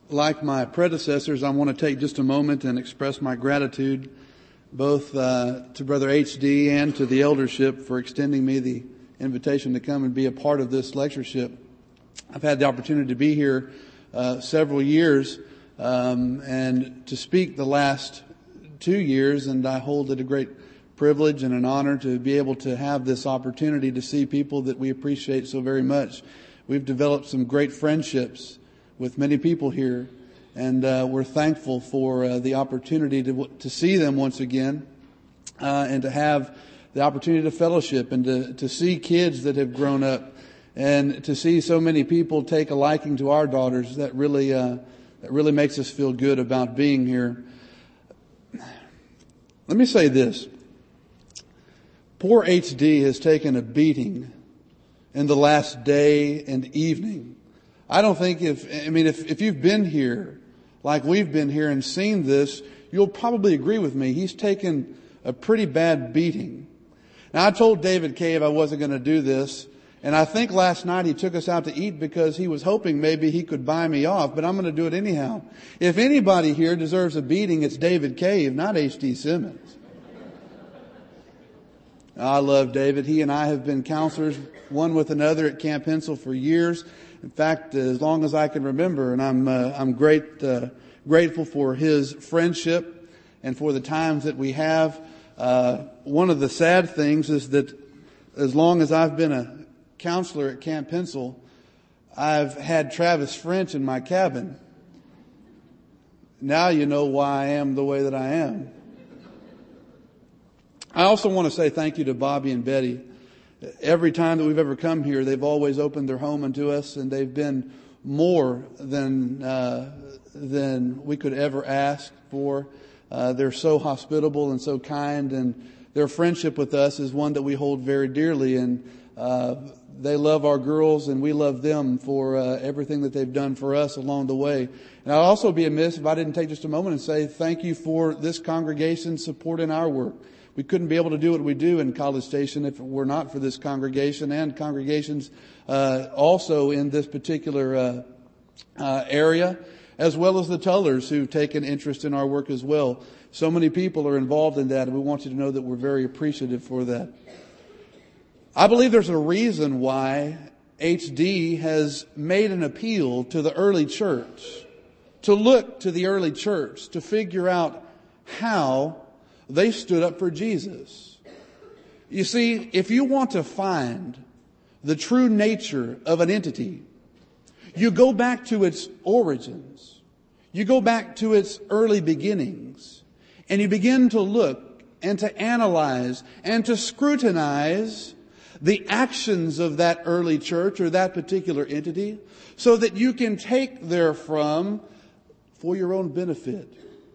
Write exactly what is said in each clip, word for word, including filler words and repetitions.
like my predecessors, I want to take just a moment and express my gratitude both uh, to Brother H D and to the eldership for extending me the invitation to come and be a part of this lectureship. I've had the opportunity to be here uh, several years um, and to speak the last two years, and I hold it a great privilege and an honor to be able to have this opportunity to see people that we appreciate so very much. We've developed some great friendships with many people here, and uh, we're thankful for uh, the opportunity to to see them once again, uh, and to have the opportunity to fellowship and to, to see kids that have grown up, and to see so many people take a liking to our daughters. That really uh, that really makes us feel good about being here. Let me say this. Poor H D has taken a beating in the last day and evening. I don't think if, I mean, if, if you've been here like we've been here and seen this, you'll probably agree with me. He's taken a pretty bad beating. Now, I told David Cave I wasn't going to do this, and I think last night he took us out to eat because he was hoping maybe he could buy me off, but I'm going to do it anyhow. If anybody here deserves a beating, it's David Cave, not H D Simmons. I love David. He and I have been counselors one with another at Camp Hensel for years. In fact, as long as I can remember, and I'm uh, I'm great uh, grateful for his friendship and for the times that we have. Uh, one of the sad things is that as long as I've been a counselor at Camp Hensel, I've had Travis French in my cabin. Now you know why I am the way that I am. I also want to say thank you to Bobby and Betty. Every time that we've ever come here, they've always opened their home unto us, and they've been more than uh, than we could ever ask for. Uh, they're so hospitable and so kind, and their friendship with us is one that we hold very dearly. And uh, they love our girls, and we love them for uh, everything that they've done for us along the way. And I'd also be amiss if I didn't take just a moment and say thank you for this congregation's support in our work. We couldn't be able to do what we do in College Station if it were not for this congregation and congregations uh, also in this particular uh, uh, area, as well as the Tullers who've taken interest in our work as well. So many people are involved in that, and we want you to know that we're very appreciative for that. I believe there's a reason why H D has made an appeal to the early church, to look to the early church, to figure out how they stood up for Jesus. You see, if you want to find the true nature of an entity, you go back to its origins. You go back to its early beginnings, and you begin to look and to analyze and to scrutinize the actions of that early church or that particular entity so that you can take therefrom for your own benefit.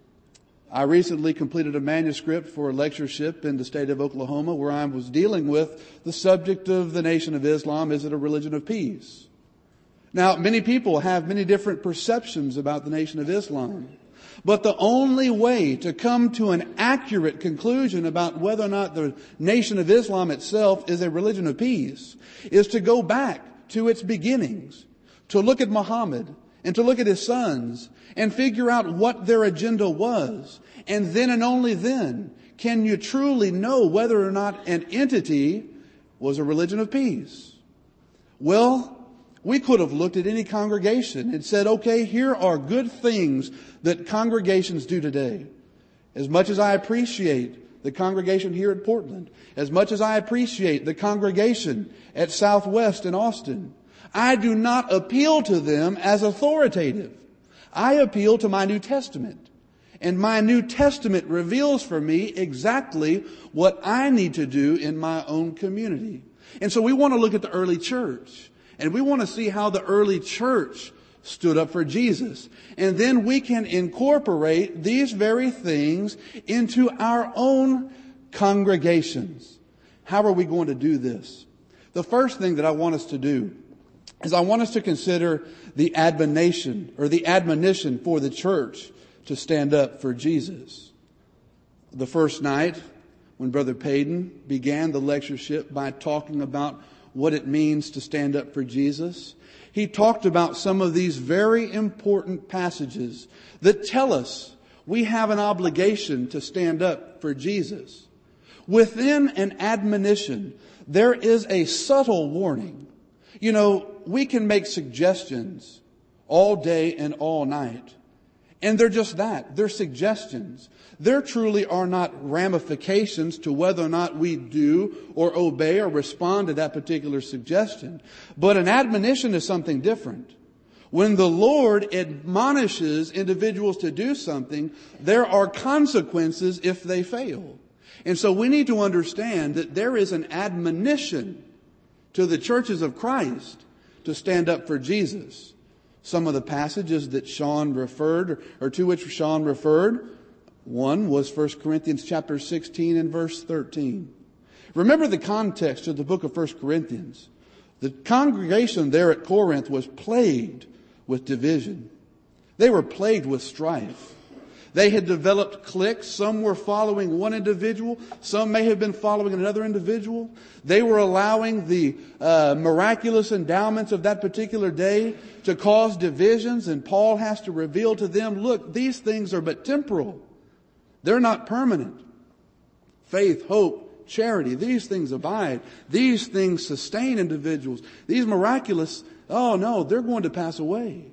I recently completed a manuscript for a lectureship in the state of Oklahoma where I was dealing with the subject of the Nation of Islam. Is it a religion of peace? Now, many people have many different perceptions about the Nation of Islam. But the only way to come to an accurate conclusion about whether or not the Nation of Islam itself is a religion of peace is to go back to its beginnings, to look at Muhammad and to look at his sons and figure out what their agenda was. And then and only then can you truly know whether or not an entity was a religion of peace. Well, we could have looked at any congregation and said, okay, here are good things that congregations do today. As much as I appreciate the congregation here at Portland, as much as I appreciate the congregation at Southwest in Austin, I do not appeal to them as authoritative. I appeal to my New Testament. And my New Testament reveals for me exactly what I need to do in my own community. And so we want to look at the early church. And we want to see how the early church stood up for Jesus. And then we can incorporate these very things into our own congregations. How are we going to do this? The first thing that I want us to do is I want us to consider the admonition or the admonition for the church to stand up for Jesus. The first night when Brother Payton began the lectureship by talking about what it means to stand up for Jesus, he talked about some of these very important passages that tell us we have an obligation to stand up for Jesus. Within an admonition, there is a subtle warning. You know, we can make suggestions all day and all night. And they're just that. They're suggestions. There truly are not ramifications to whether or not we do or obey or respond to that particular suggestion. But an admonition is something different. When the Lord admonishes individuals to do something, there are consequences if they fail. And so we need to understand that there is an admonition to the churches of Christ to stand up for Jesus. Some of the passages that Sean referred, or to which Sean referred, one was First Corinthians chapter sixteen and verse thirteen. Remember the context of the book of First Corinthians. The congregation there at Corinth was plagued with division. They were plagued with strife. They had developed cliques. Some were following one individual. Some may have been following another individual. They were allowing the uh, miraculous endowments of that particular day to cause divisions. And Paul has to reveal to them, look, these things are but temporal. They're not permanent. Faith, hope, charity, these things abide. These things sustain individuals. These miraculous, oh no, they're going to pass away.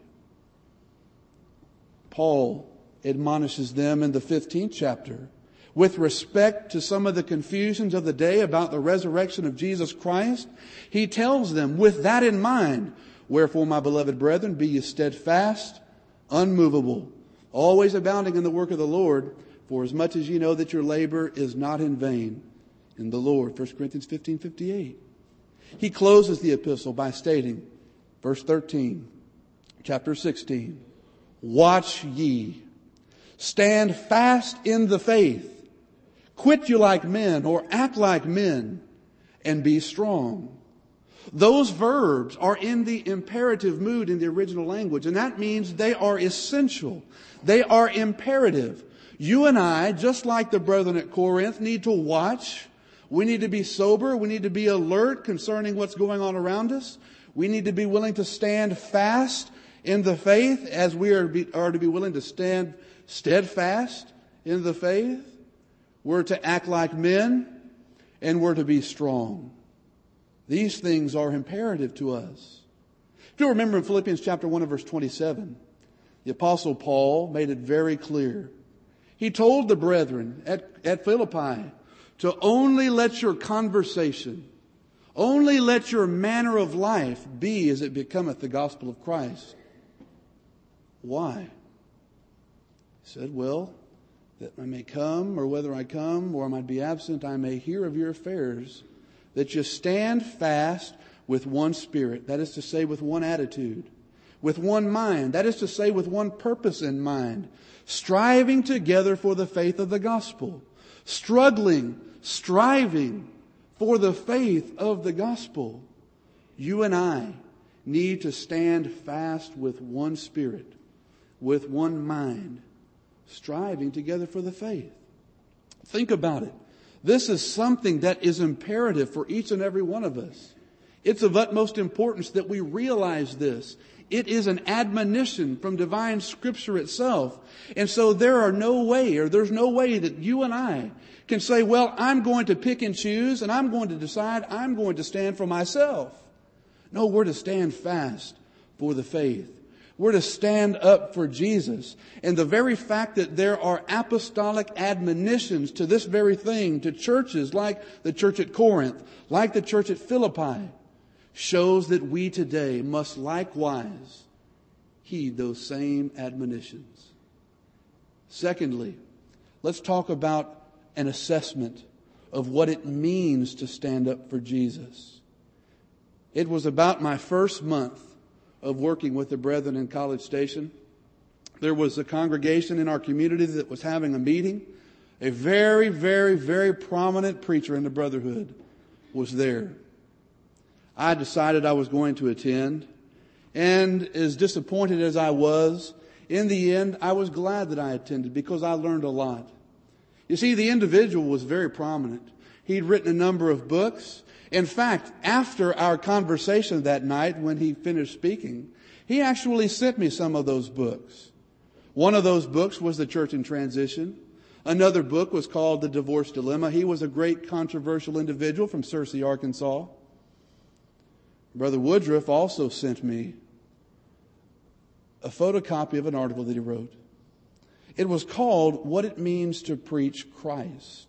Paul admonishes them in the fifteenth chapter with respect to some of the confusions of the day about the resurrection of Jesus Christ. He tells them, with that in mind, wherefore, my beloved brethren, be ye steadfast, unmovable, always abounding in the work of the Lord, for as much as ye know that your labor is not in vain in the Lord. First Corinthians fifteen fifty-eight. He closes the epistle by stating, verse thirteen, chapter sixteen, watch ye. Stand fast in the faith. Quit you like men, or act like men, and be strong. Those verbs are in the imperative mood in the original language, and that means they are essential. They are imperative. You and I, just like the brethren at Corinth, need to watch. We need to be sober. We need to be alert concerning what's going on around us. We need to be willing to stand fast in the faith as we are, be, are to be willing to stand steadfast in the faith. We're to act like men, and we're to be strong. These things are imperative to us. If you remember in Philippians chapter one and verse twenty-seven, the Apostle Paul made it very clear. He told the brethren at, at Philippi to only let your conversation, only let your manner of life be as it becometh the gospel of Christ. Why? He said, well, that I may come, or whether I come, or I might be absent, I may hear of your affairs, that you stand fast with one spirit, that is to say, with one attitude, with one mind, that is to say, with one purpose in mind, striving together for the faith of the gospel, struggling, striving for the faith of the gospel. You and I need to stand fast with one spirit, with one mind, striving together for the faith. Think about it. This is something that is imperative for each and every one of us. It's of utmost importance that we realize this. It is an admonition from divine scripture itself. And so there are no way, or there's no way that you and I can say, well, I'm going to pick and choose, and I'm going to decide I'm going to stand for myself. No, we're to stand fast for the faith. We're to stand up for Jesus. And the very fact that there are apostolic admonitions to this very thing, to churches like the church at Corinth, like the church at Philippi, shows that we today must likewise heed those same admonitions. Secondly, let's talk about an assessment of what it means to stand up for Jesus. It was about my first month of working with the brethren in College Station. There was a congregation in our community that was having a meeting. A very, very, very prominent preacher in the brotherhood was there. I decided I was going to attend, and as disappointed as I was, in the end, I was glad that I attended because I learned a lot. You see, the individual was very prominent. He'd written a number of books, In fact, after our conversation that night when he finished speaking, he actually sent me some of those books. One of those books was The Church in Transition. Another book was called The Divorce Dilemma. He was a great controversial individual from Searcy, Arkansas. Brother Woodruff also sent me a photocopy of an article that he wrote. It was called What It Means to Preach Christ.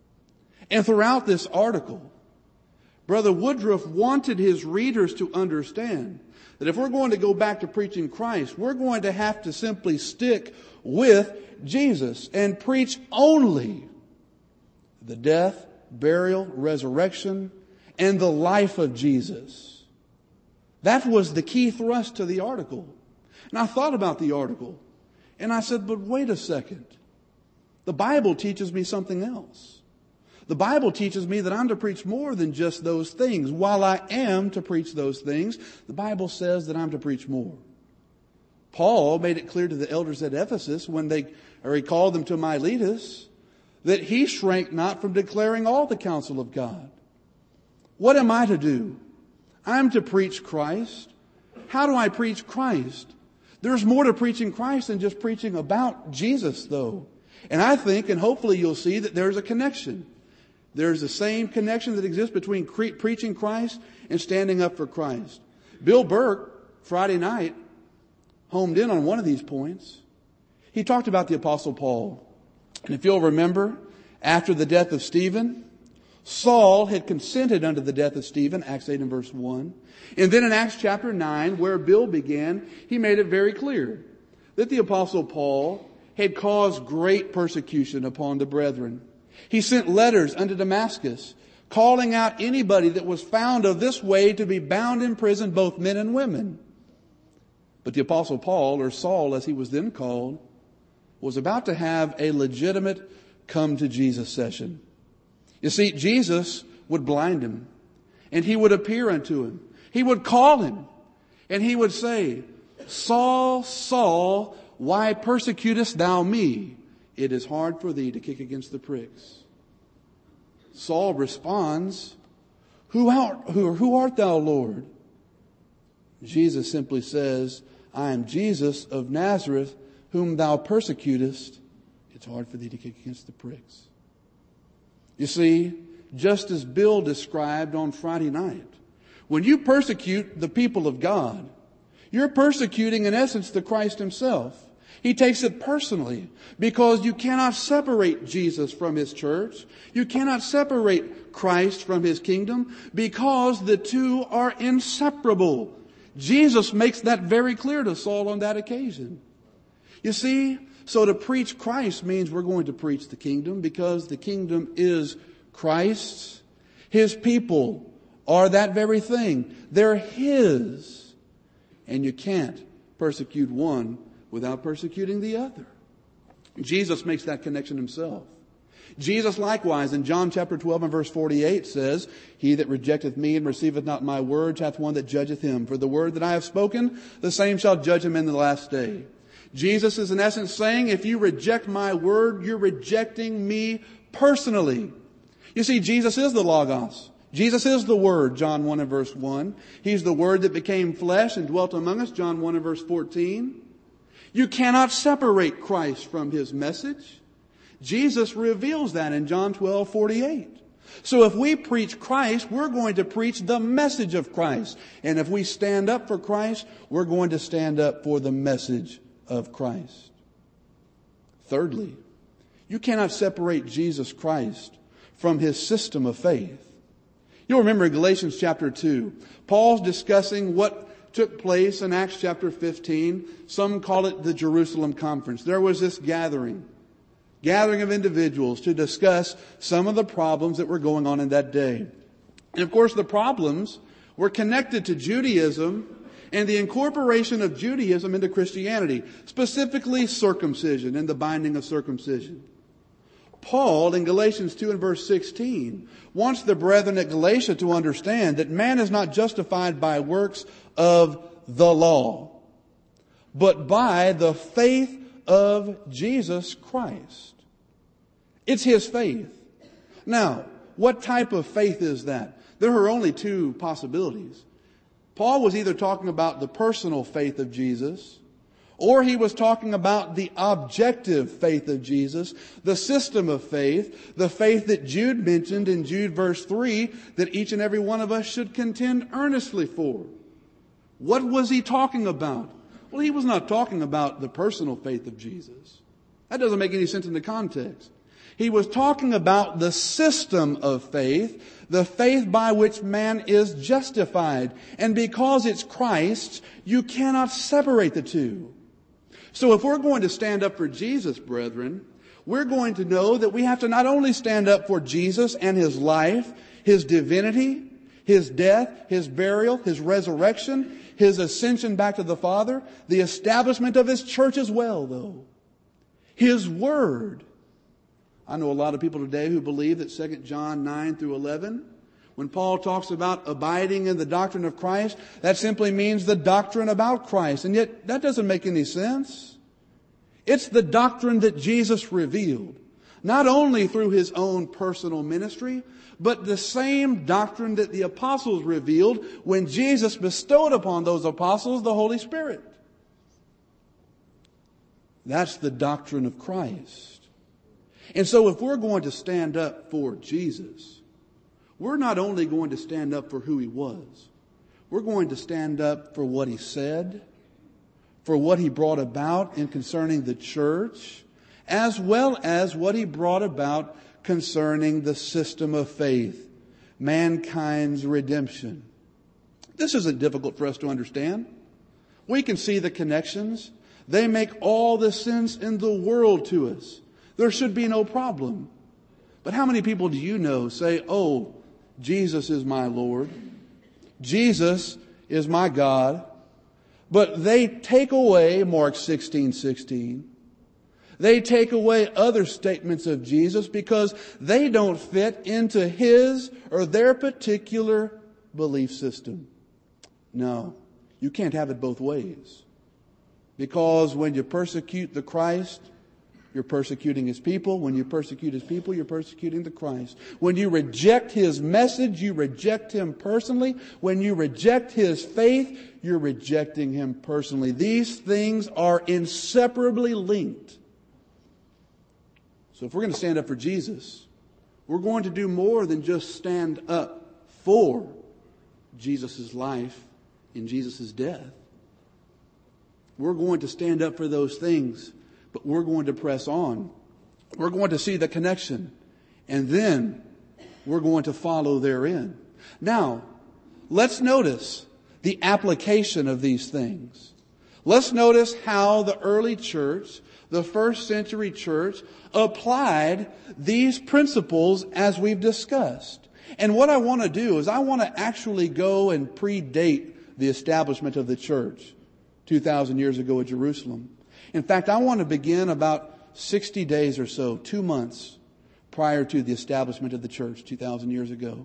And throughout this article, Brother Woodruff wanted his readers to understand that if we're going to go back to preaching Christ, we're going to have to simply stick with Jesus and preach only the death, burial, resurrection, and the life of Jesus. That was the key thrust to the article. And I thought about the article, and I said, but wait a second. The Bible teaches me something else. The Bible teaches me that I'm to preach more than just those things. While I am to preach those things, the Bible says that I'm to preach more. Paul made it clear to the elders at Ephesus when they, or he called them to Miletus, that he shrank not from declaring all the counsel of God. What am I to do? I'm to preach Christ. How do I preach Christ? There's more to preaching Christ than just preaching about Jesus, though. And I think, and hopefully you'll see, that there's a connection. There's the same connection that exists between cre- preaching Christ and standing up for Christ. Bill Burke, Friday night, homed in on one of these points. He talked about the Apostle Paul. And if you'll remember, after the death of Stephen, Saul had consented unto the death of Stephen, Acts eight and verse one. And then in Acts chapter nine, where Bill began, he made it very clear that the Apostle Paul had caused great persecution upon the brethren. He sent letters unto Damascus, calling out anybody that was found of this way to be bound in prison, both men and women. But the Apostle Paul, or Saul as he was then called, was about to have a legitimate come to Jesus session. You see, Jesus would blind him, and he would appear unto him. He would call him, and he would say, Saul, Saul, why persecutest thou me? It is hard for thee to kick against the pricks. Saul responds, Who art, who, who art thou, Lord? Jesus simply says, I am Jesus of Nazareth, whom thou persecutest. It's hard for thee to kick against the pricks. You see, just as Bill described on Friday night, when you persecute the people of God, you're persecuting in essence the Christ himself. He takes it personally because you cannot separate Jesus from his church. You cannot separate Christ from his kingdom because the two are inseparable. Jesus makes that very clear to Saul on that occasion. You see, so to preach Christ means we're going to preach the kingdom because the kingdom is Christ's. His people are that very thing. They're his. And you can't persecute one without persecuting the other. Jesus makes that connection himself. Jesus likewise in John chapter twelve and verse forty-eight says, He that rejecteth me and receiveth not my words hath one that judgeth him. For the word that I have spoken, the same shall judge him in the last day. Jesus is in essence saying, if you reject my word, you're rejecting me personally. You see, Jesus is the Logos. Jesus is the Word, John one and verse one. He's the Word that became flesh and dwelt among us, John one and verse fourteen. You cannot separate Christ from his message. Jesus reveals that in John twelve forty-eight. So if we preach Christ, we're going to preach the message of Christ. And if we stand up for Christ, we're going to stand up for the message of Christ. Thirdly, you cannot separate Jesus Christ from his system of faith. You'll remember in Galatians chapter two, Paul's discussing what took place in Acts chapter fifteen. Some call it the Jerusalem Conference. There was this gathering, gathering of individuals to discuss some of the problems that were going on in that day. And of course, the problems were connected to Judaism and the incorporation of Judaism into Christianity, specifically circumcision and the binding of circumcision. Paul in Galatians two and verse sixteen wants the brethren at Galatia to understand that man is not justified by works of the law, but by the faith of Jesus Christ. It's his faith. Now, What type of faith is that? There are only two possibilities. Paul was either talking about the personal faith of Jesus, or he was talking about the objective faith of Jesus, the system of faith, the faith that Jude mentioned in Jude verse three, that each and every one of us should contend earnestly for. What was he talking about? Well, he was not talking about the personal faith of Jesus. That doesn't make any sense in the context. He was talking about the system of faith, the faith by which man is justified. And because it's Christ, you cannot separate the two. So if we're going to stand up for Jesus, brethren, we're going to know that we have to not only stand up for Jesus and His life, His divinity, His death, His burial, His resurrection, His ascension back to the Father, the establishment of His church as well, though. His Word. I know a lot of people today who believe that Second John nine through eleven, when Paul talks about abiding in the doctrine of Christ, that simply means the doctrine about Christ. And yet, that doesn't make any sense. It's the doctrine that Jesus revealed, not only through His own personal ministry, but the same doctrine that the apostles revealed when Jesus bestowed upon those apostles the Holy Spirit. That's the doctrine of Christ. And so if we're going to stand up for Jesus, we're not only going to stand up for who He was, we're going to stand up for what He said, for what He brought about in concerning the church, as well as what He brought about concerning the system of faith, mankind's redemption. This isn't difficult for us to understand. We can see the connections. They make all the sense in the world to us. There should be no problem. But how many people do you know say, oh, Jesus is my Lord. Jesus is my God. But they take away Mark sixteen sixteen. They take away other statements of Jesus because they don't fit into his or their particular belief system. No, you can't have it both ways. Because when you persecute the Christ, you're persecuting His people. When you persecute His people, you're persecuting the Christ. When you reject His message, you reject Him personally. When you reject His faith, you're rejecting Him personally. These things are inseparably linked. So if we're going to stand up for Jesus, we're going to do more than just stand up for Jesus' life and Jesus' death. We're going to stand up for those things, but we're going to press on. We're going to see the connection, and then we're going to follow therein. Now, let's notice the application of these things. Let's notice how the early church, the first century church, applied these principles as we've discussed. And what I want to do is I want to actually go and predate the establishment of the church two thousand years ago at Jerusalem. In fact, I want to begin about sixty days or so, two months prior to the establishment of the church two thousand years ago.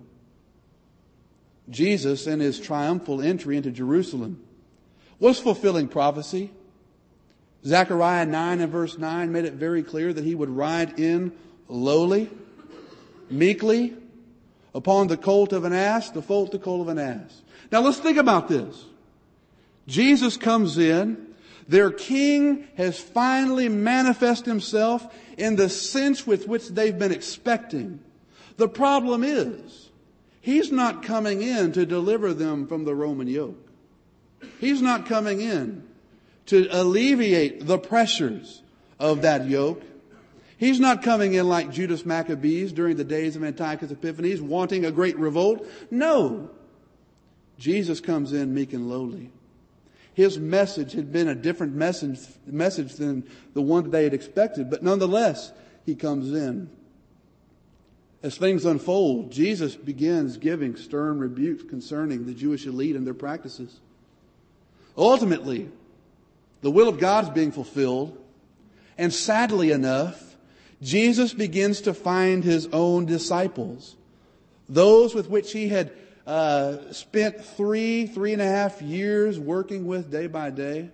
Jesus, in His triumphal entry into Jerusalem, was fulfilling prophecy. Zechariah nine and verse nine made it very clear that He would ride in lowly, meekly, upon the colt of an ass, the foal the colt of an ass. Now let's think about this. Jesus comes in. Their king has finally manifested himself in the sense with which they've been expecting. The problem is, He's not coming in to deliver them from the Roman yoke. He's not coming in to alleviate the pressures of that yoke. He's not coming in like Judas Maccabees during the days of Antiochus Epiphanes, wanting a great revolt. No. Jesus comes in meek and lowly. His message had been a different message, message than the one that they had expected. But nonetheless, He comes in. As things unfold, Jesus begins giving stern rebukes concerning the Jewish elite and their practices. Ultimately, the will of God is being fulfilled. And sadly enough, Jesus begins to find His own disciples. Those with which He had Uh, spent three, three and a half years working with day by day.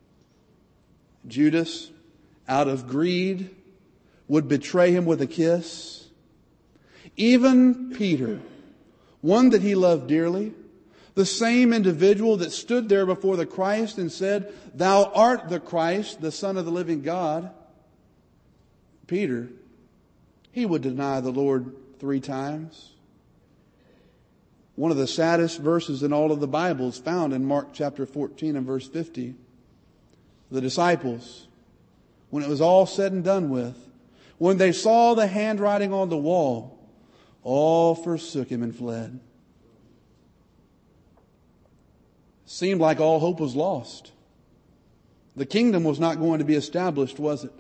Judas, out of greed, would betray Him with a kiss. Even Peter, one that he loved dearly, the same individual that stood there before the Christ and said, "Thou art the Christ, the Son of the living God." Peter, he would deny the Lord three times. One of the saddest verses in all of the Bible is found in Mark chapter fourteen and verse fifty. The disciples, when it was all said and done with, when they saw the handwriting on the wall, all forsook him and fled. Seemed like all hope was lost. The kingdom was not going to be established, was it?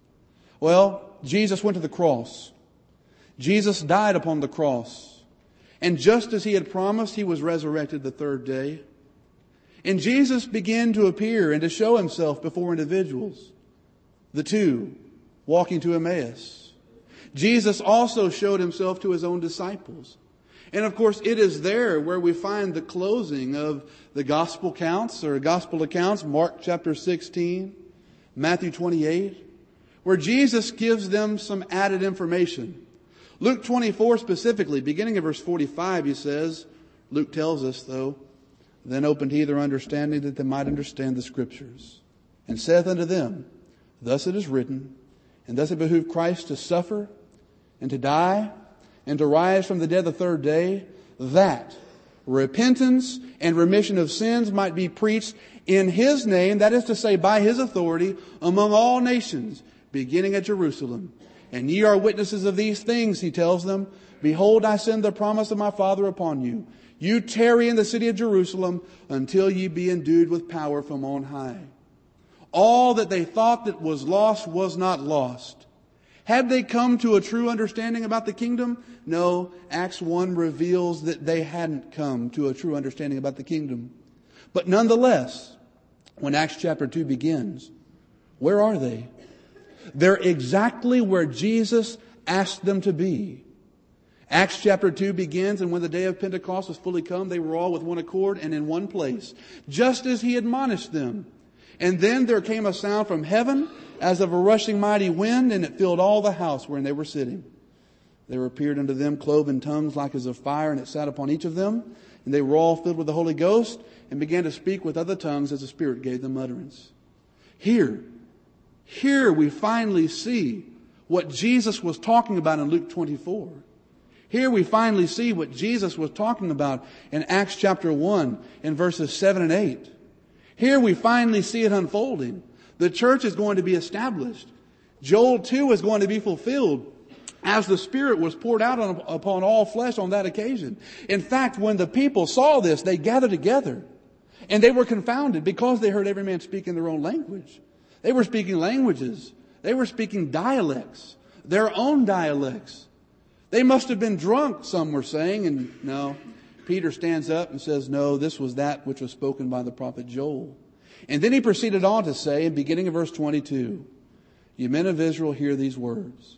Well, Jesus went to the cross. Jesus died upon the cross. And just as he had promised, he was resurrected the third day. And Jesus began to appear and to show himself before individuals. The two walking to Emmaus. Jesus also showed himself to his own disciples. And of course, it is there where we find the closing of the gospel accounts or gospel accounts, Mark chapter sixteen, Matthew twenty-eight, where Jesus gives them some added information. Luke twenty-four specifically, beginning of verse forty-five, he says, Luke tells us though, "Then opened he their understanding that they might understand the scriptures, and saith unto them, Thus it is written, and thus it behooved Christ to suffer and to die, and to rise from the dead the third day, that repentance and remission of sins might be preached in his name," that is to say, by his authority, "among all nations, beginning at Jerusalem. And ye are witnesses of these things," he tells them. "Behold, I send the promise of my Father upon you. You tarry in the city of Jerusalem until ye be endued with power from on high." All that they thought that was lost was not lost. Had they come to a true understanding about the kingdom? No, Acts one reveals that they hadn't come to a true understanding about the kingdom. But nonetheless, when Acts chapter two begins, where are they? They're exactly where Jesus asked them to be. Acts chapter two begins, "And when the day of Pentecost was fully come, they were all with one accord and in one place, just as he admonished them. And then there came a sound from heaven as of a rushing mighty wind, and it filled all the house wherein they were sitting. There appeared unto them cloven tongues like as of fire, and it sat upon each of them. And they were all filled with the Holy Ghost, and began to speak with other tongues as the Spirit gave them utterance." Here, here we finally see what Jesus was talking about in Luke twenty-four. Here we finally see what Jesus was talking about in Acts chapter one in verses seven and eight. Here we finally see it unfolding. The church is going to be established. Joel two is going to be fulfilled as the Spirit was poured out on, upon all flesh on that occasion. In fact, when the people saw this, they gathered together. And they were confounded because they heard every man speak in their own language. They were speaking languages. They were speaking dialects, their own dialects. They must have been drunk, some were saying. And no, Peter stands up and says, "No, this was that which was spoken by the prophet Joel." And then he proceeded on to say, in beginning of verse twenty-two, "Ye men of Israel, hear these words.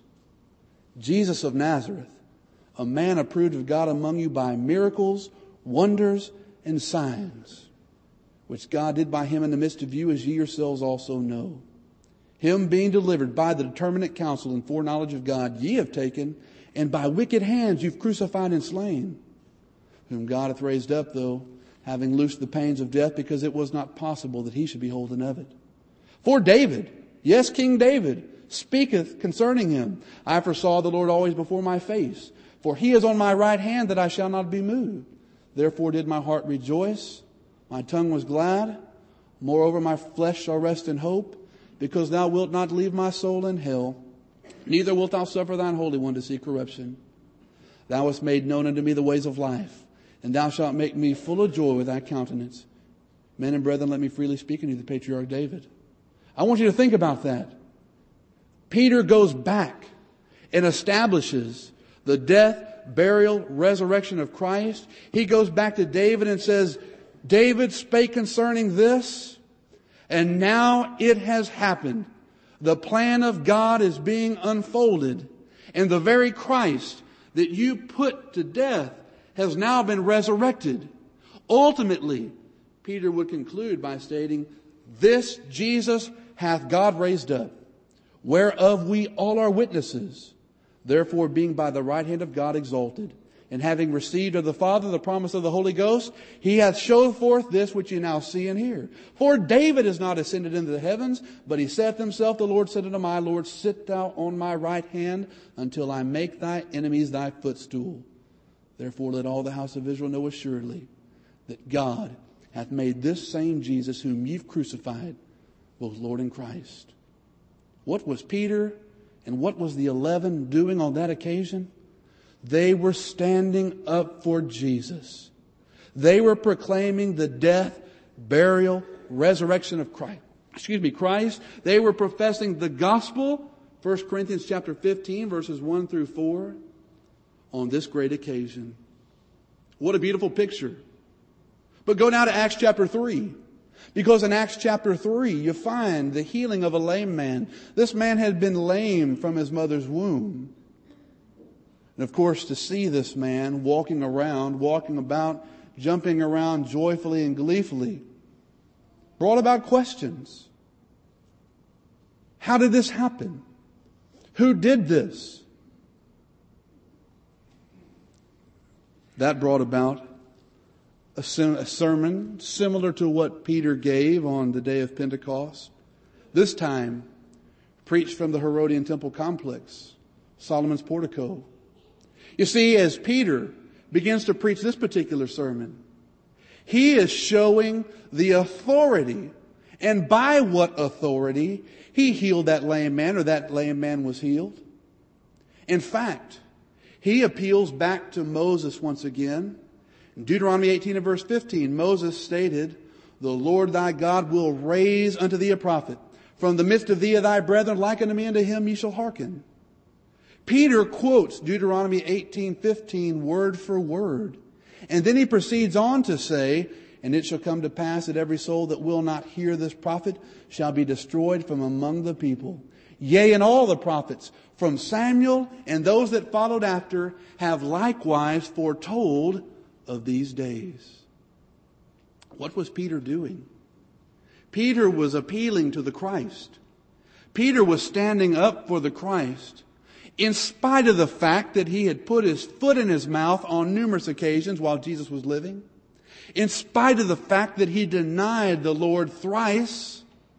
Jesus of Nazareth, a man approved of God among you by miracles, wonders, and signs, which God did by him in the midst of you, as ye yourselves also know. Him being delivered by the determinate counsel and foreknowledge of God, ye have taken, and by wicked hands you've crucified and slain, whom God hath raised up, though, having loosed the pains of death, because it was not possible that he should be holden of it. For David, yes, King David, speaketh concerning him, I foresaw the Lord always before my face, for he is on my right hand, that I shall not be moved. Therefore did my heart rejoice, my tongue was glad. Moreover, my flesh shall rest in hope, because thou wilt not leave my soul in hell, neither wilt thou suffer thine Holy One to see corruption. Thou hast made known unto me the ways of life, and thou shalt make me full of joy with thy countenance. Men and brethren, let me freely speak unto you, the patriarch David." I want you to think about that. Peter goes back and establishes the death, burial, resurrection of Christ. He goes back to David and says, "David spake concerning this, and now it has happened. The plan of God is being unfolded, and the very Christ that you put to death has now been resurrected." Ultimately, Peter would conclude by stating, "This Jesus hath God raised up, whereof we all are witnesses. Therefore, being by the right hand of God exalted, and having received of the Father the promise of the Holy Ghost, he hath showed forth this which ye now see and hear. For David is not ascended into the heavens, but he saith himself, the Lord said unto my Lord, sit thou on my right hand until I make thy enemies thy footstool. Therefore let all the house of Israel know assuredly that God hath made this same Jesus whom ye've crucified both Lord and Christ. What was Peter and what was the eleven doing on that occasion? They were standing up for Jesus. They were proclaiming the death, burial, resurrection of Christ. Excuse me, Christ. They were professing the gospel, First Corinthians chapter fifteen, verses one through four, on this great occasion. What a beautiful picture. But go now to Acts chapter three. Because in Acts chapter three, you find the healing of a lame man. This man had been lame from his mother's womb. And of course, to see this man walking around, walking about, jumping around joyfully and gleefully, brought about questions. How did this happen? Who did this? That brought about a sermon similar to what Peter gave on the day of Pentecost. This time, preached from the Herodian temple complex, Solomon's portico. You see, as Peter begins to preach this particular sermon, he is showing the authority, and by what authority he healed that lame man, or that lame man was healed. In fact, he appeals back to Moses once again. In Deuteronomy eighteen and verse fifteen, Moses stated, the Lord thy God will raise unto thee a prophet from the midst of thee of thy brethren, like unto me, unto him ye shall hearken. Peter quotes Deuteronomy eighteen fifteen word for word. And then he proceeds on to say, and it shall come to pass that every soul that will not hear this prophet shall be destroyed from among the people. Yea, and all the prophets from Samuel and those that followed after have likewise foretold of these days. What was Peter doing? Peter was appealing to the Christ. Peter was standing up for the Christ, in spite of the fact that he had put his foot in his mouth on numerous occasions while Jesus was living, in spite of the fact that he denied the Lord thrice.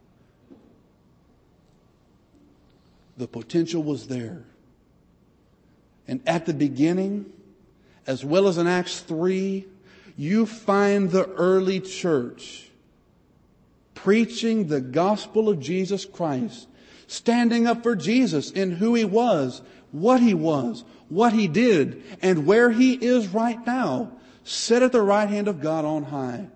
The potential was there. And at the beginning, as well as in Acts three, you find the early church preaching the gospel of Jesus Christ, standing up for Jesus in who he was, what he was, what he did, and where he is right now, set at the right hand of God on high.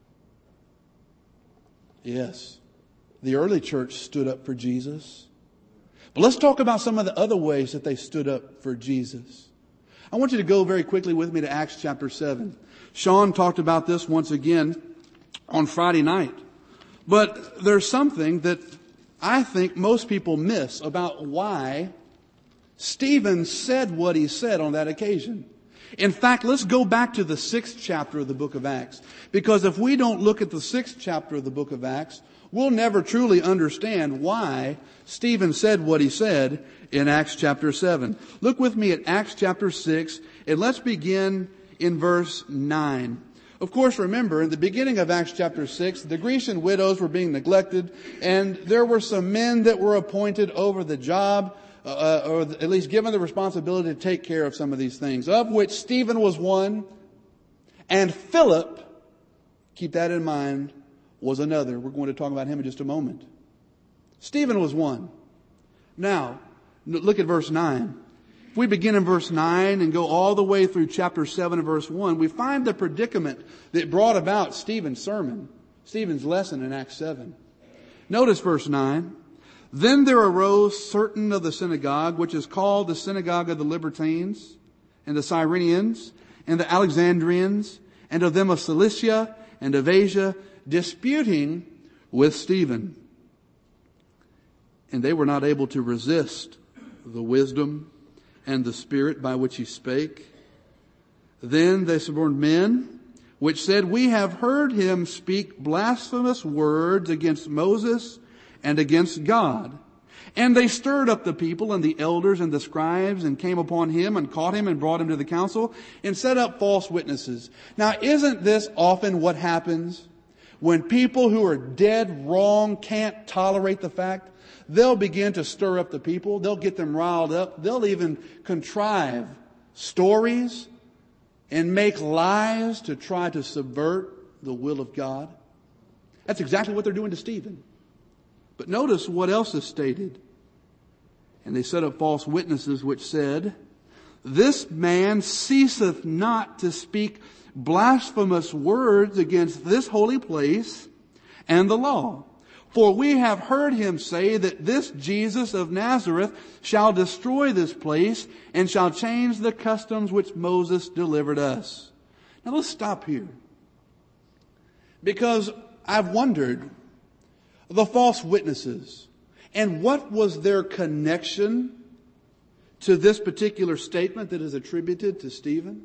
Yes, the early church stood up for Jesus. But let's talk about some of the other ways that they stood up for Jesus. I want you to go very quickly with me to Acts chapter seven. Sean talked about this once again on Friday night. But there's something that I think most people miss about why Stephen said what he said on that occasion. In fact, let's go back to the sixth chapter of the book of Acts. Because if we don't look at the sixth chapter of the book of Acts, we'll never truly understand why Stephen said what he said in Acts chapter seven. Look with me at Acts chapter six, and let's begin in verse nine. Of course, remember, in the beginning of Acts chapter six, the Grecian widows were being neglected, and there were some men that were appointed over the job, uh, or at least given the responsibility to take care of some of these things, of which Stephen was one, and Philip, keep that in mind, was another. We're going to talk about him in just a moment. Stephen was one. Now, look at verse nine. If we begin in verse nine and go all the way through chapter seven and verse one, we find the predicament that brought about Stephen's sermon, Stephen's lesson in Acts seven. Notice verse nine. Then there arose certain of the synagogue, which is called the synagogue of the Libertines, and the Cyrenians, and the Alexandrians, and of them of Cilicia and of Asia, disputing with Stephen. And they were not able to resist the wisdom and the spirit by which he spake. Then they suborned men, which said, we have heard him speak blasphemous words against Moses and against God. And they stirred up the people and the elders and the scribes and came upon him and caught him and brought him to the council and set up false witnesses. Now, isn't this often what happens when people who are dead wrong can't tolerate the fact? They'll begin to stir up the people. They'll get them riled up. They'll even contrive stories and make lies to try to subvert the will of God. That's exactly what they're doing to Stephen. But notice what else is stated. And they set up false witnesses which said, "This man ceaseth not to speak blasphemous words against this holy place and the law. For we have heard him say that this Jesus of Nazareth shall destroy this place and shall change the customs which Moses delivered us." Now let's stop here. Because I've wondered, the false witnesses, and what was their connection to this particular statement that is attributed to Stephen?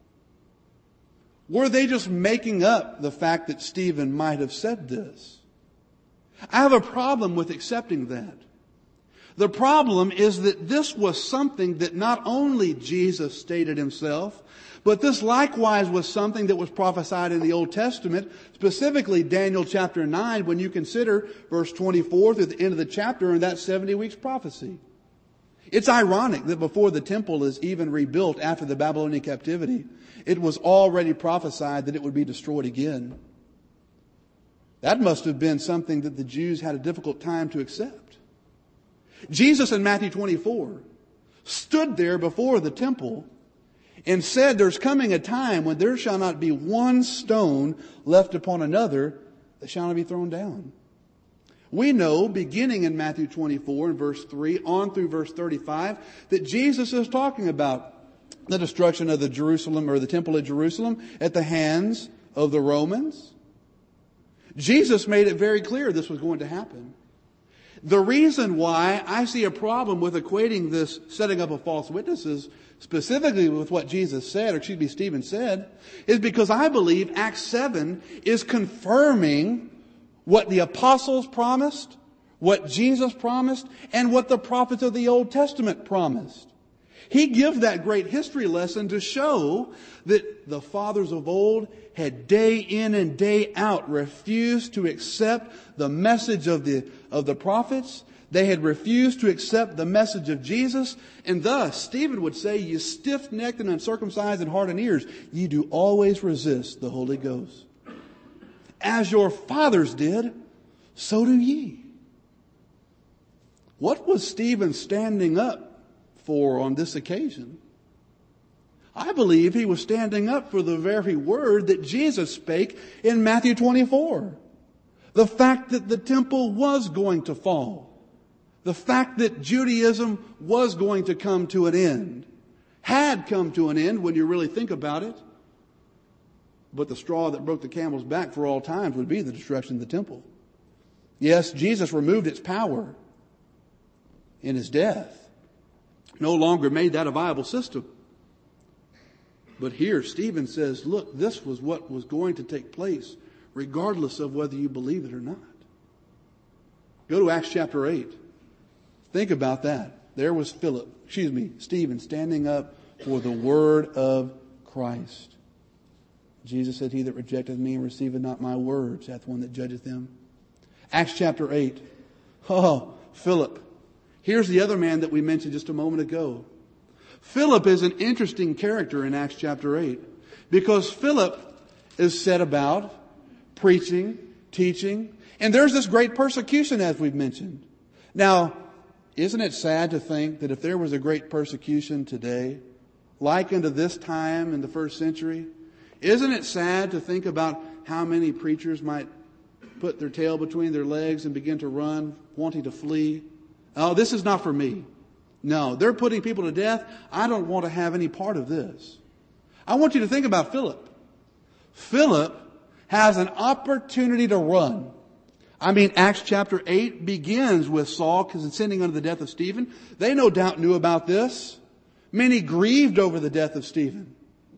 Were they just making up the fact that Stephen might have said this? I have a problem with accepting that. The problem is that this was something that not only Jesus stated himself, but this likewise was something that was prophesied in the Old Testament, specifically Daniel chapter nine, when you consider verse twenty-four through the end of the chapter and that seventy weeks prophecy. It's ironic that before the temple is even rebuilt after the Babylonian captivity, it was already prophesied that it would be destroyed again. That must have been something that the Jews had a difficult time to accept. Jesus in Matthew twenty-four stood there before the temple and said, "There's coming a time when there shall not be one stone left upon another that shall not be thrown down." We know, beginning in Matthew twenty-four and verse three on through verse thirty-five, that Jesus is talking about the destruction of the Jerusalem or the temple at Jerusalem at the hands of the Romans. Jesus made it very clear this was going to happen. The reason why I see a problem with equating this setting up of false witnesses specifically with what Jesus said, or excuse me, Stephen said, is because I believe Acts seven is confirming what the apostles promised, what Jesus promised, and what the prophets of the Old Testament promised. He gives that great history lesson to show that the fathers of old had day in and day out refused to accept the message of the, of the prophets. They had refused to accept the message of Jesus. And thus, Stephen would say, "You stiff-necked and uncircumcised in heart and ears, ye do always resist the Holy Ghost. As your fathers did, so do ye." What was Stephen standing up for on this occasion? I believe he was standing up for the very word that Jesus spake in Matthew twenty-four. The fact that the temple was going to fall. The fact that Judaism was going to come to an end. Had come to an end when you really think about it. But the straw that broke the camel's back for all times would be the destruction of the temple. Yes, Jesus removed its power in his death. No longer made that a viable system. But here Stephen says, look, this was what was going to take place regardless of whether you believe it or not. Go to Acts chapter eight. Think about that. There was Philip, excuse me, Stephen standing up for the word of Christ. Jesus said, "He that rejecteth me and receiveth not my words hath one that judgeth him." Acts chapter eight. Oh, Philip. Here's the other man that we mentioned just a moment ago. Philip is an interesting character in Acts chapter eight because Philip is set about preaching, teaching, and there's this great persecution as we've mentioned. Now, isn't it sad to think that if there was a great persecution today, like unto this time in the first century, isn't it sad to think about how many preachers might put their tail between their legs and begin to run, wanting to flee? Oh, this is not for me. No, they're putting people to death. I don't want to have any part of this. I want you to think about Philip. Philip has an opportunity to run. I mean, Acts chapter eight begins with Saul consenting unto the death of Stephen. They no doubt knew about this. Many grieved over the death of Stephen.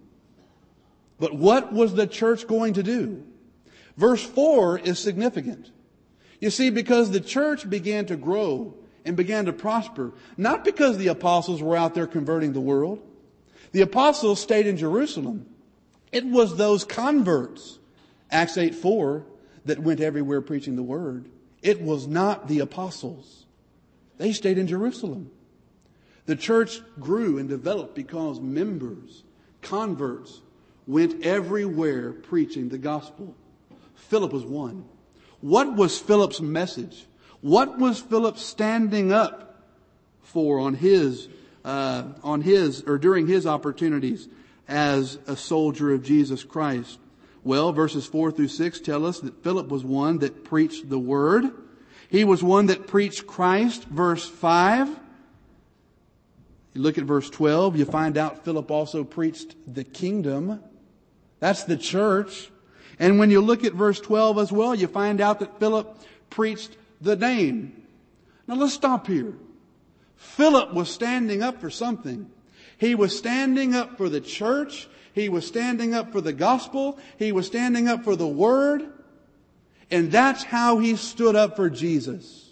But what was the church going to do? Verse four is significant. You see, because the church began to grow and began to prosper. Not because the apostles were out there converting the world. The apostles stayed in Jerusalem. It was those converts, Acts eight four, that went everywhere preaching the word. It was not the apostles. They stayed in Jerusalem. The church grew and developed because members, converts, went everywhere preaching the gospel. Philip was one. What was Philip's message? What was Philip standing up for on his, uh, on his, or during his opportunities as a soldier of Jesus Christ? Well, verses four through six tell us that Philip was one that preached the word. He was one that preached Christ. Verse five. You look at verse twelve, you find out Philip also preached the kingdom. That's the church. And when you look at verse twelve as well, you find out that Philip preached the name. Now let's stop here. Philip was standing up for something. He was standing up for the church. He was standing up for the gospel. He was standing up for the word. And that's how he stood up for Jesus.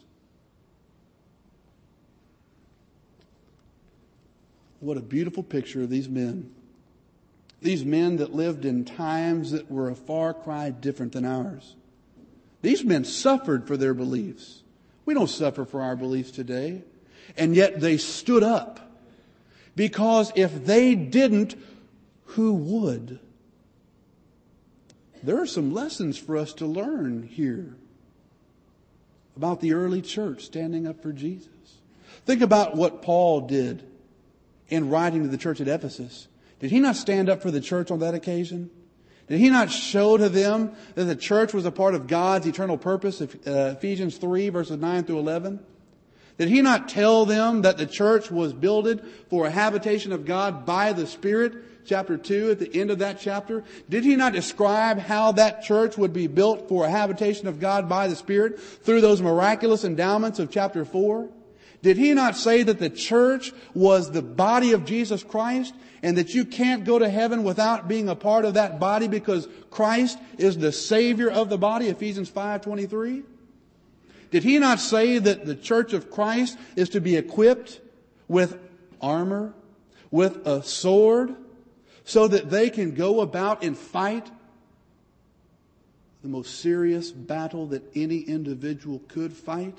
What a beautiful picture of these men. These men that lived in times that were a far cry different than ours. These men suffered for their beliefs. We don't suffer for our beliefs today. And yet they stood up. Because if they didn't, who would? There are some lessons for us to learn here about the early church standing up for Jesus. Think about what Paul did in writing to the church at Ephesus. Did he not stand up for the church on that occasion? Did he not show to them that the church was a part of God's eternal purpose? Ephesians three verses nine through eleven. Did he not tell them that the church was builded for a habitation of God by the Spirit? Chapter two, at the end of that chapter. Did he not describe how that church would be built for a habitation of God by the Spirit through those miraculous endowments of chapter four? Did he not say that the church was the body of Jesus Christ and that you can't go to heaven without being a part of that body because Christ is the Savior of the body? Ephesians five twenty-three. Did he not say that the church of Christ is to be equipped with armor, with a sword, so that they can go about and fight the most serious battle that any individual could fight?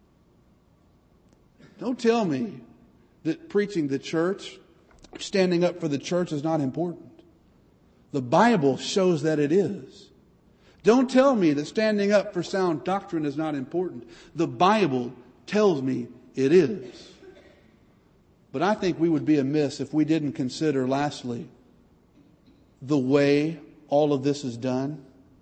Don't tell me that preaching the church, standing up for the church is not important. The Bible shows that it is. Don't tell me that standing up for sound doctrine is not important. The Bible tells me it is. But I think we would be amiss if we didn't consider, lastly, the way all of this is done.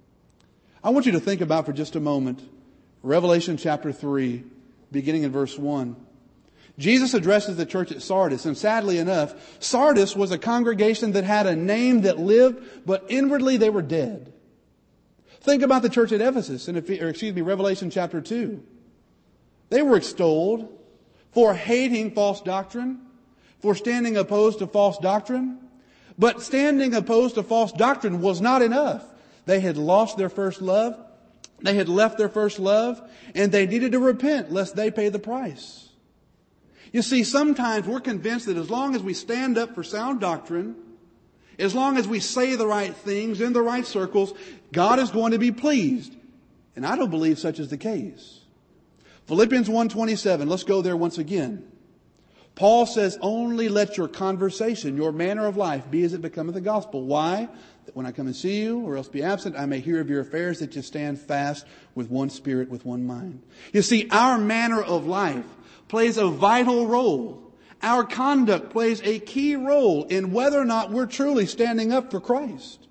I want you to think about for just a moment Revelation chapter three, beginning in verse one. Jesus addresses the church at Sardis, and sadly enough, Sardis was a congregation that had a name that lived, but inwardly they were dead. Think about the church at Ephesus, in, or excuse me, Revelation chapter two. They were extolled for hating false doctrine, for standing opposed to false doctrine. But standing opposed to false doctrine was not enough. They had lost their first love. They had left their first love, and they needed to repent lest they pay the price. You see, sometimes we're convinced that as long as we stand up for sound doctrine, as long as we say the right things in the right circles, God is going to be pleased. And I don't believe such is the case. Philippians one twenty-seven, let's go there once again. Paul says, only let your conversation, your manner of life, be as it becometh the gospel. Why? That when I come and see you, or else be absent, I may hear of your affairs, that you stand fast with one spirit, with one mind. You see, our manner of life plays a vital role. Our conduct plays a key role in whether or not we're truly standing up for Christ.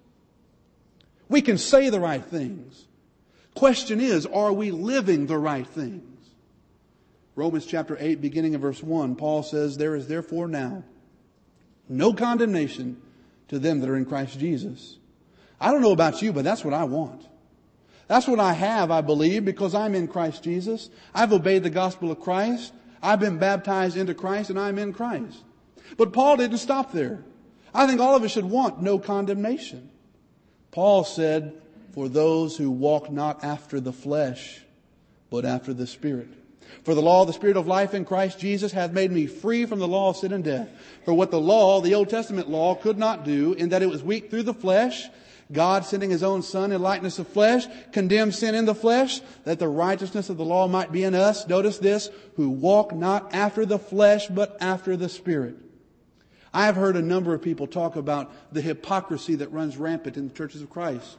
We can say the right things. Question is, are we living the right things? Romans chapter eight, beginning in verse one, Paul says, there is therefore now no condemnation to them that are in Christ Jesus. I don't know about you, but that's what I want. That's what I have, I believe, because I'm in Christ Jesus. I've obeyed the gospel of Christ. I've been baptized into Christ, and I'm in Christ. But Paul didn't stop there. I think all of us should want no condemnation. Paul said, for those who walk not after the flesh, but after the Spirit. For the law of the Spirit of life in Christ Jesus hath made me free from the law of sin and death. For what the law, the Old Testament law, could not do, in that it was weak through the flesh, God, sending His own Son in likeness of flesh, condemned sin in the flesh, that the righteousness of the law might be in us. Notice this, who walk not after the flesh, but after the Spirit. I have heard a number of people talk about the hypocrisy that runs rampant in the churches of Christ.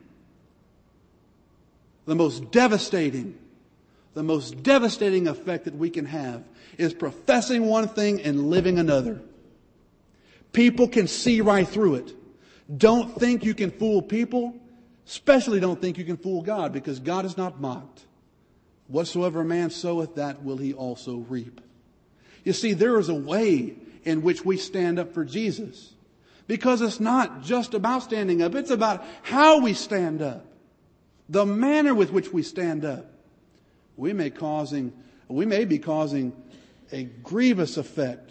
The most devastating, the most devastating effect that we can have is professing one thing and living another. People can see right through it. Don't think you can fool people. Especially don't think you can fool God, because God is not mocked. Whatsoever a man soweth, that will he also reap. You see, there is a way in which we stand up for Jesus. Because it's not just about standing up. It's about how we stand up. The manner with which we stand up. We may causing, we may be causing a grievous effect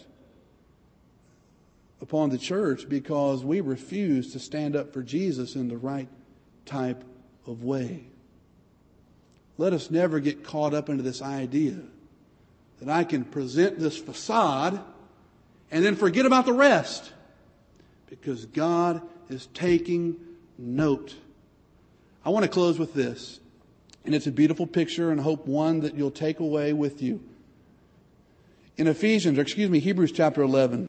upon the church because we refuse to stand up for Jesus in the right type of way. Let us never get caught up into this idea that I can present this facade and then forget about the rest, because God is taking note. I want to close with this, and it's a beautiful picture, and I hope one that you'll take away with you. In Ephesians, or excuse me, Hebrews chapter eleven.